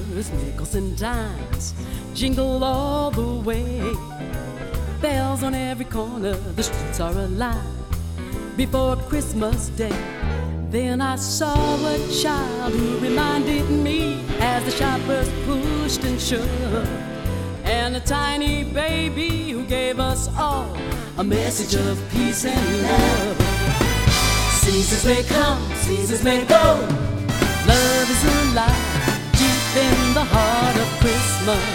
quarters, nickels and dimes jingle all the way. Bells on every corner, the streets are alive before Christmas Day. Then I saw a child who reminded me as the shoppers pushed and shoved, and a tiny baby who gave us all a message of peace and love. Seasons may come, seasons may go, love is alive deep in the heart of Christmas.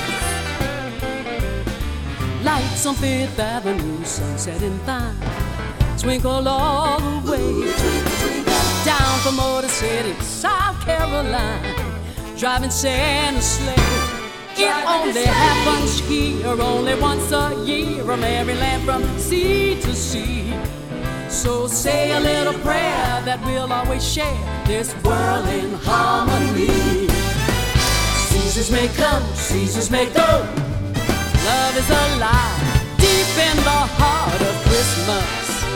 Lights on Fifth Avenue, sunset and vine twinkle all the way. Down from Motor City, South Carolina, driving Santa's sleigh. It only happens here, only once a year, a merry land from sea to sea. So say a little prayer that we'll always share this world in harmony. Seasons may come, seasons may go, love is alive deep in the heart of Christmas.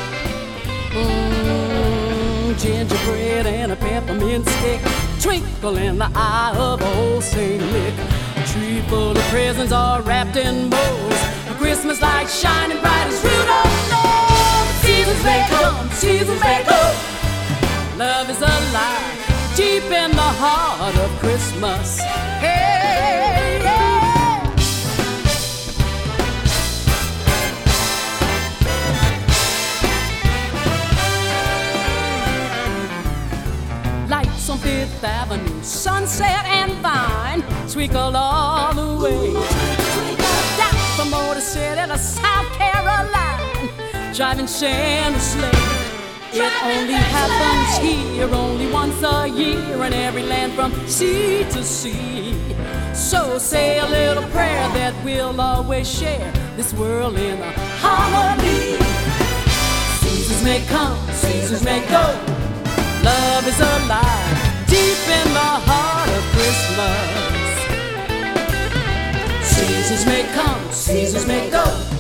Gingerbread and a peppermint stick twinkle in the eye of old Saint Nick. A tree full of presents all wrapped in bows, a Christmas light shining bright as Rudolph's nose. Seasons may come, seasons may go, love is alive deep in the heart of Christmas. Hey, yeah. Lights on Fifth Avenue, sunset and vine twinkle all the way. Down from Motor City to South Carolina, driving Santa's sleigh. It only happens here, only once a year, in every land from sea to sea. So say a little prayer that we'll always share this world in a harmony. Seasons may come, seasons may go, love is alive deep in the heart of Christmas. Seasons may come, seasons may go,